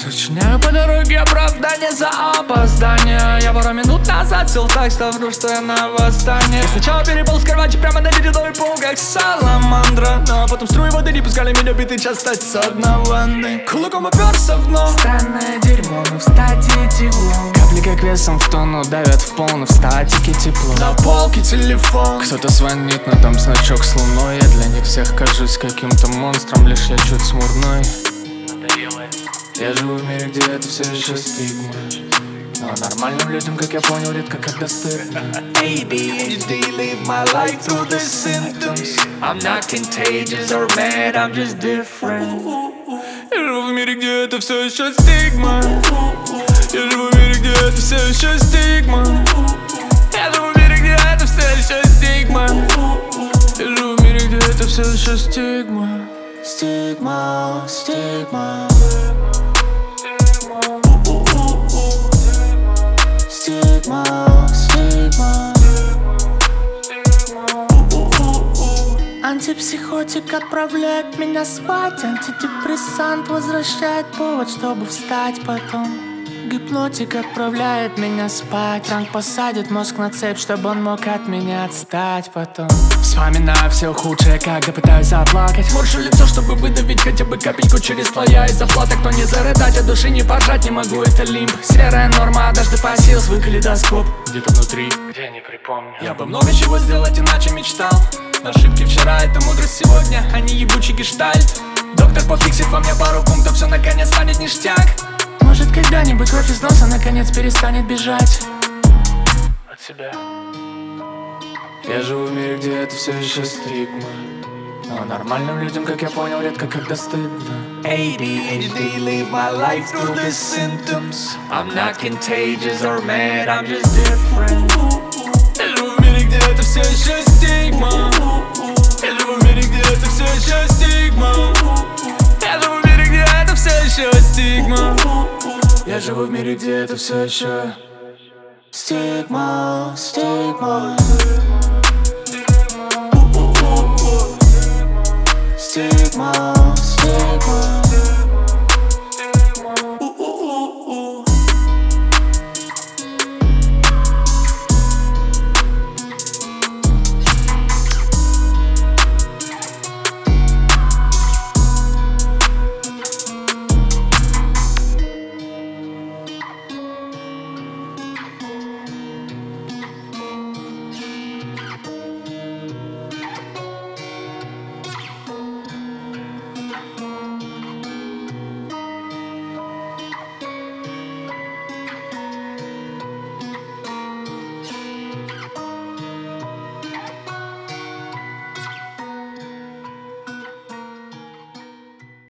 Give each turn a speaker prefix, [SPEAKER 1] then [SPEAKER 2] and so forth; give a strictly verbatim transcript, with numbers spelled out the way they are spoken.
[SPEAKER 1] Сочиняю по дороге оправдание за опоздание. Я пару минут назад сел так, ставлю, что я на восстание. Сначала перепал с кровати прямо на ледяной пол, как саламандра. Ну а потом струи воды не пускали меня битый час встать с одной ванны. Кулаком оперся в дно. Странное дерьмо, но встать и тепло. Капли как весом в тонну давят в пол, но в статике тепло. На полке телефон. Кто-то звонит, но там значок с луной. Я для них всех кажусь каким-то монстром, лишь я чуть смурной. Я живу в мире, где это все еще стигма. Но нормальным людям, как я понял, редко когда стыдно. A D H D, live my life through the symptoms. I'm not contagious or mad, I'm just different. Я живу в мире, где это все еще стигма. Я живу в мире, где это все еще стигма. Я живу в мире, где это все еще стигма. Я живу в мире, где это все еще стигма. Стигма, стигма. Стигма, стигма. Антипсихотик отправляет меня спать. Антидепрессант возвращает повод, чтобы встать потом. Гипнотик отправляет меня спать. Ранг посадит мозг на цепь, чтобы он мог от меня отстать потом. Вспоминаю все худшее, когда пытаюсь заплакать. Морщу лицо, чтобы выдавить хотя бы капельку через слоя из заплаток. Но не зарыдать, а души не пожать не могу, это лимб. Серая норма, однажды посеял свой калейдоскоп. Где-то внутри, где не припомню. Я бы много чего сделать иначе мечтал. Ошибки вчера, это мудрость сегодня, а не ебучий гештальт. Доктор пофиксит во мне пару пунктов, все наконец станет ништяк. Может, когда-нибудь кровь из носа наконец перестанет бежать от себя. Я живу в мире, где это все еще стигма. Но нормальным людям, как я понял, редко когда стыдно. A D H D, live my life through the symptoms. I'm not contagious or mad, I'm just different. Я живу в мире, где это все еще стигма. Я живу в мире, где это все еще стигма. Я живу в мире, где это все еще стигма. Я живу в мире, где это все еще стигма, стигма. Стигма, стигма.